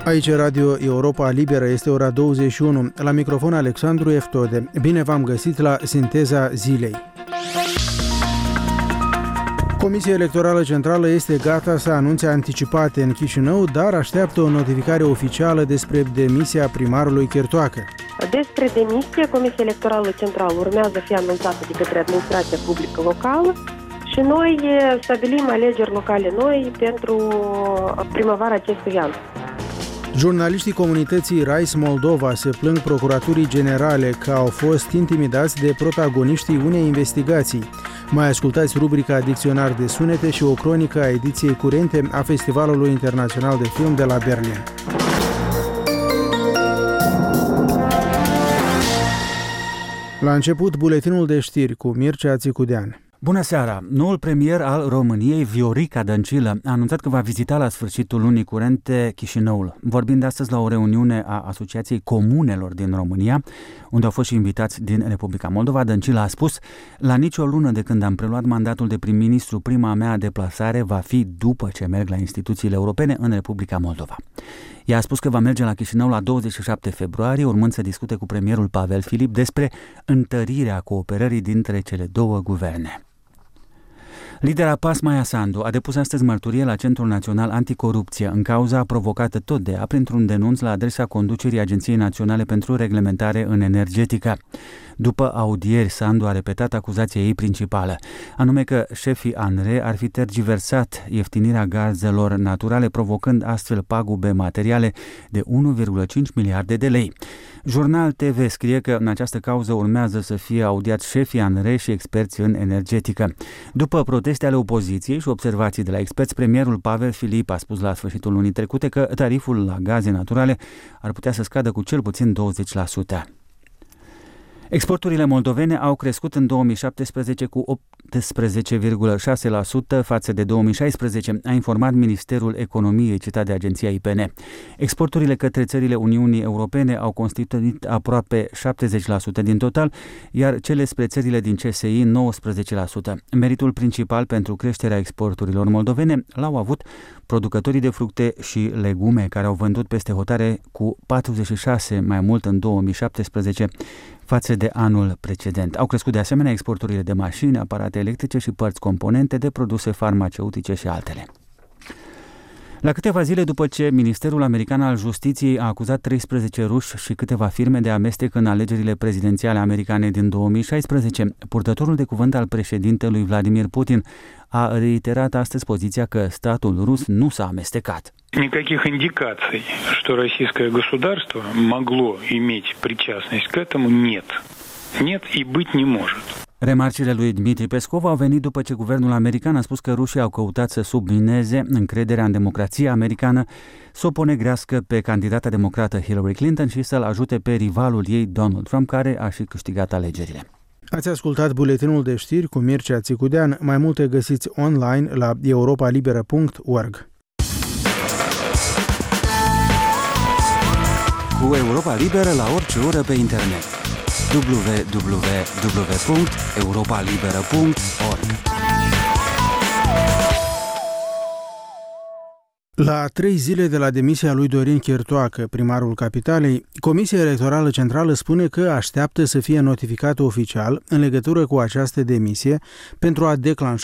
Aici Radio Europa Liberă, este ora 21. La microfon Alexandru Eftode. Bine v-am găsit la Sinteza Zilei. Comisia Electorală Centrală este gata să anunțe anticipate în Chișinău, dar așteaptă o notificare oficială despre demisia primarului Chertoacă. Despre demisie, Comisia Electorală Centrală urmează să fie anunțată de către administrația publică locală și noi stabilim alegeri locale noi pentru primăvara acestui an. Jurnaliștii comunității Rais Moldova se plâng Procuraturii Generale că au fost intimidați de protagoniștii unei investigații. Mai ascultați rubrica Dicționar de sunete și o cronică a ediției curente a Festivalului Internațional de Film de la Berlin. La început, buletinul de știri cu Mircea Țicudean. Bună seara! Noul premier al României, Viorica Dăncilă, a anunțat că va vizita la sfârșitul lunii curente Chișinăul. Vorbind astăzi la o reuniune a Asociației Comunelor din România, unde au fost și invitați din Republica Moldova, Dăncilă a spus: la nicio lună de când am preluat mandatul de prim-ministru, prima mea deplasare va fi după ce merg la instituțiile europene în Republica Moldova. Ea a spus că va merge la Chișinău la 27 februarie, urmând să discute cu premierul Pavel Filip despre întărirea cooperării dintre cele două guverne. Lidera PAS, Maia Sandu, a depus astăzi mărturie la Centrul Național Anticorupție în cauza provocată tot de ea printr-un denunț la adresa conducerii Agenției Naționale pentru Reglementare în Energetică. După audieri, Sandu a repetat acuzația ei principală, anume că șefii ANRE ar fi tergiversat ieftinirea gazelor naturale, provocând astfel pagube materiale de 1,5 miliarde de lei. Jurnal TV scrie că în această cauză urmează să fie audiați șefii ANRE și experți în energetică. După proteste ale opoziției și observații de la experți, premierul Pavel Filip a spus la sfârșitul lunii trecute că tariful la gaze naturale ar putea să scadă cu cel puțin 20%. Exporturile moldovene au crescut în 2017 cu 18,6% față de 2016, a informat Ministerul Economiei, citat de agenția IPN. Exporturile către țările Uniunii Europene au constituit aproape 70% din total, iar cele spre țările din CSI 19%. Meritul principal pentru creșterea exporturilor moldovene l-au avut producătorii de fructe și legume, care au vândut peste hotare cu 46 mai mult în 2017 față de anul precedent. Au crescut de asemenea exporturile de mașini, aparate electrice și părți componente, de produse farmaceutice și altele. La câteva zile după ce Ministerul American al Justiției a acuzat 13 ruși și câteva firme de amestec în alegerile prezidențiale americane din 2016, purtătorul de cuvânt al președintelui Vladimir Putin a reiterat astăzi poziția că statul rus nu s-a amestecat. Никаких индикаций, что российское государство могло иметь причастность к этому, нет. Нет и быть не может. Remarcile lui Dmitri Peskov au venit după ce guvernul american a spus că rușii au căutat să submineze încrederea în democrația americană, să o ponegrească pe candidata democrată Hillary Clinton și să-l ajute pe rivalul ei Donald Trump, care a și câștigat alegerile. Ați ascultat buletinul de știri cu Mircea Țicudean. Mai multe găsiți online la europalibera.org. Cu Europa Liberă la orice oră pe internet. www.europalibera.org. La 3 zile de la demisia lui Dorin Chertoacă, primarul capitalei, Comisia Electorală Centrală spune că așteaptă să fie notificată oficial în legătură cu această demisie pentru a declanșa